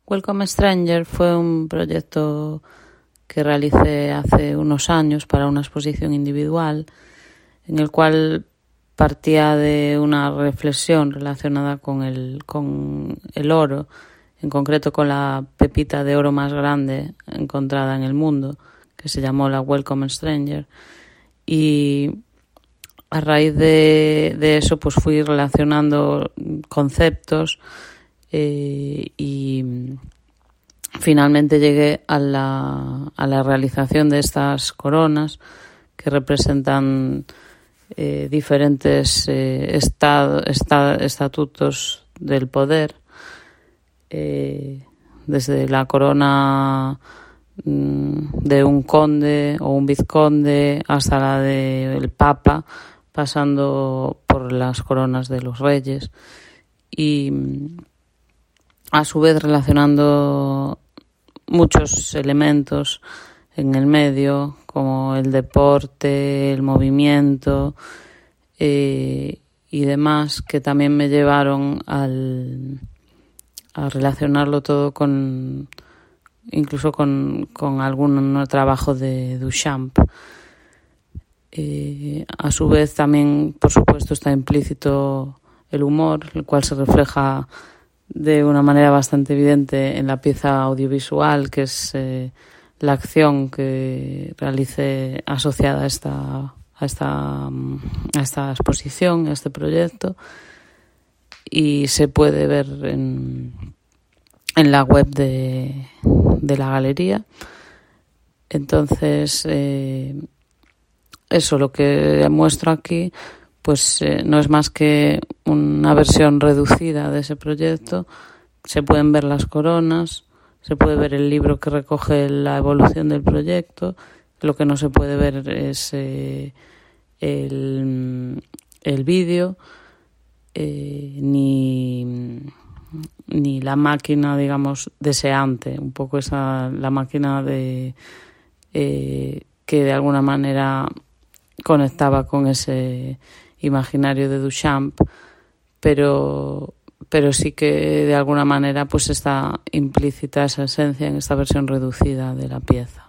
Welcome Stranger fue un proyecto que realicé hace unos años para una exposición individual, en el cual partía de una reflexión relacionada con el oro, en concreto con la pepita de oro más grande encontrada en el mundo, que se llamó la Welcome Stranger. Y a raíz de eso pues fui relacionando conceptos y finalmente llegué a la realización de estas coronas que representan diferentes estatutos del poder, desde la corona de un conde o un vizconde hasta la del papa, pasando por las coronas de los reyes, y a su vez relacionando muchos elementos en el medio, como el deporte, el movimiento y demás, que también me llevaron a relacionarlo todo incluso con algún trabajo de Duchamp. A su vez también, por supuesto, está implícito el humor, el cual se refleja de una manera bastante evidente en la pieza audiovisual, que es la acción que realicé asociada a esta exposición, a este proyecto, y se puede ver en la web de la galería. Entonces, eso, lo que muestro aquí, pues no es más que una versión reducida de ese proyecto. Se pueden ver las coronas, se puede ver el libro que recoge la evolución del proyecto. Lo que no se puede ver es el vídeo, ni la máquina, digamos, deseante, un poco la máquina que de alguna manera conectaba con ese imaginario de Duchamp, pero sí que de alguna manera pues está implícita esa esencia en esta versión reducida de la pieza.